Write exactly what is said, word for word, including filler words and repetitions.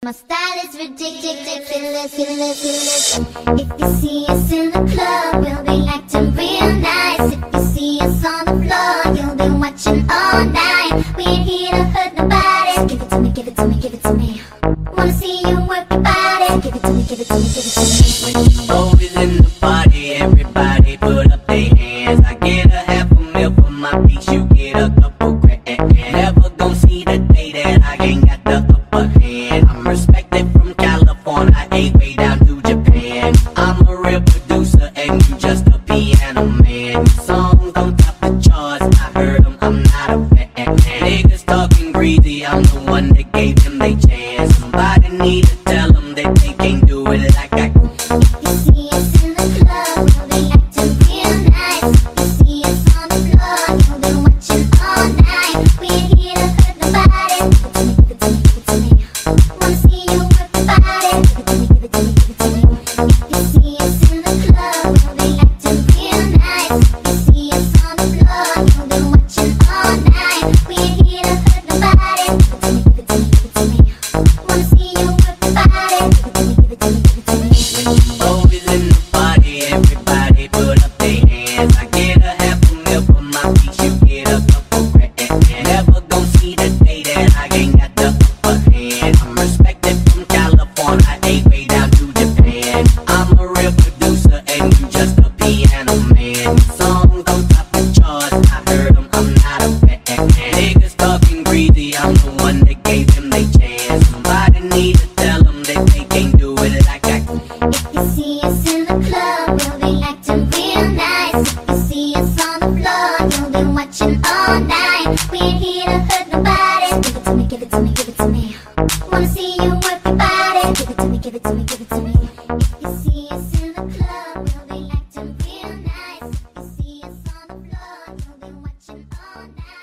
My style is ridiculous, ridiculous. If you see us in the club, we'll be acting real nice. If you see us on the floor, you'll be watching all night. We ain't here to hurt nobody. Give it to me, give it to me, give it to me. Wanna see you work your body. Give it to me, give it to me, give it to me. When the boys in the party, everybody put up their hands. I get a half a mil for my piece, you get a couple grand. Never gon' see the day that I ain't got the upper hand. I'm respected from California, I ain't way down to Japan. I'm a real producer and you just a piano man. Your songs don't top the charts, I heard them, I'm not a fan. Niggas talking greasy, I'm the one that gave them they chance. Somebody need to tell them that they can't do it like I can. If you see us in the club, we'll be acting real nice. If you see us on the floor, you'll be watching all night. We ain't here to hurt nobody. Give it to me, give it to me, give it to me. Wanna see you work your body. Give it to me, give it to me, give it to me. If you see us in the club, we'll be acting real nice. If you see us on the floor, you'll be watching all night. We ain't here to hurt nobody. Give it to me, give it to me, give it to me. Wanna see you work your body. Give it to me, give it to me, give it to me. Boys in the party, everybody put up their hands. I get a half a mil for my piece, you get a couple grand. Never gon' see the day that I ain't got the upper hand. I'm respected from California, I ain't way down to Japan. I'm a real producer and you just a piano man. Your songs don't top the charts, I heard them, I'm not a fan. Niggas talking greasy, I'm the one that gave them they chance. Somebody need to tell them that they can't do it like I can. If you see us in the club, we'll be acting real nice. If you see us on the floor, you'll be watching all night. We ain't here to hurt nobody. Give it to me, give it to me, give it to me. Wanna see you work your body. Give it to me, give it to me, give it to me. If you see us in the club, we'll be acting real nice. If you see us on the floor, you'll be watching all night.